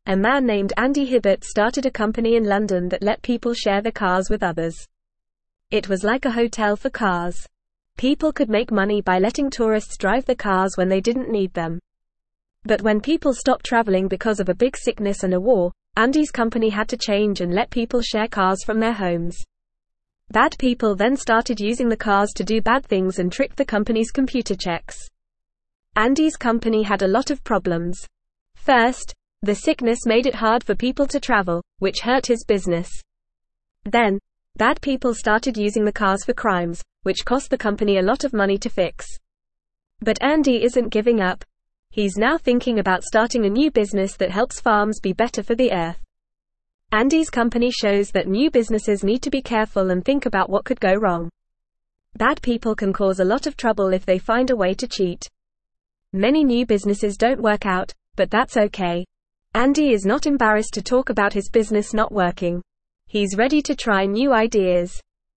A man named Andy Hibbert started a company in London that let people share their cars with others. It was like a hotel for cars. People could make money by letting tourists drive their cars when they didn't need them. But when people stopped traveling because of a big sickness and a war, Andy's company had to change and let people share cars from their homes. Bad people then started using the cars to do bad things and tricked the company's computer checks. Andy's company had a lot of problems. First, the sickness made it hard for people to travel, which hurt his business. Then, bad people started using the cars for crimes, which cost the company a lot of money to fix. But Andy isn't giving up. He's now thinking about starting a new business that helps farms be better for the earth. Andy's company shows that new businesses need to be careful and think about what could go wrong. Bad people can cause a lot of trouble if they find a way to cheat. Many new businesses don't work out, but that's okay. Andy is not embarrassed to talk about his business not working. He's ready to try new ideas.